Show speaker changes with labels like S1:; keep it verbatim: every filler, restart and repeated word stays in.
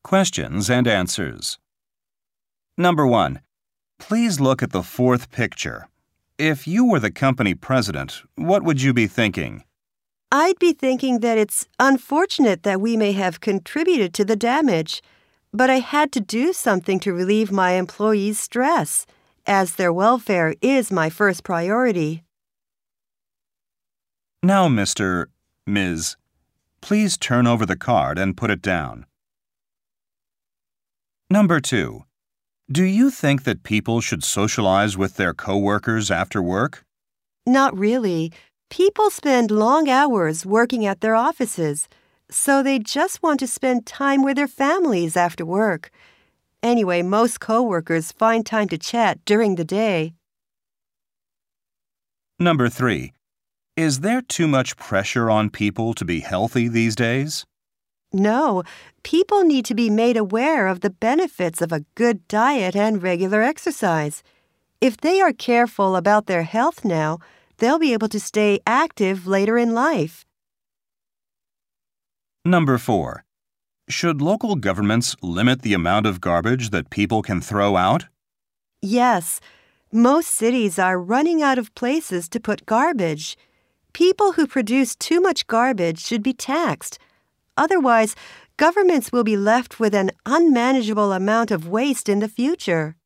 S1: Questions and answers. Number one. Please look at the fourth picture. If you were the company president, what would you be thinking?
S2: I'd be thinking that it's unfortunate that we may have contributed to the damage, but I had to do something to relieve my employees' stress, as their welfare is my first priority.
S1: Now, Mister Miz Please turn over the card and put it down. Number two. Do you think that people should socialize with their coworkers after work?
S2: Not really. People spend long hours working at their offices, so they just want to spend time with their families after work. Anyway, most coworkers find time to chat during the day.
S1: Number three. Is there too much pressure on people to be healthy these days?
S2: No, people need to be made aware of the benefits of a good diet and regular exercise. If they are careful about their health now, they'll be able to stay active later in life.
S1: Number four. Should local governments limit the amount of garbage that people can throw out?
S2: Yes, most cities are running out of places to put garbage. People who produce too much garbage should be taxed. Otherwise, governments will be left with an unmanageable amount of waste in the future.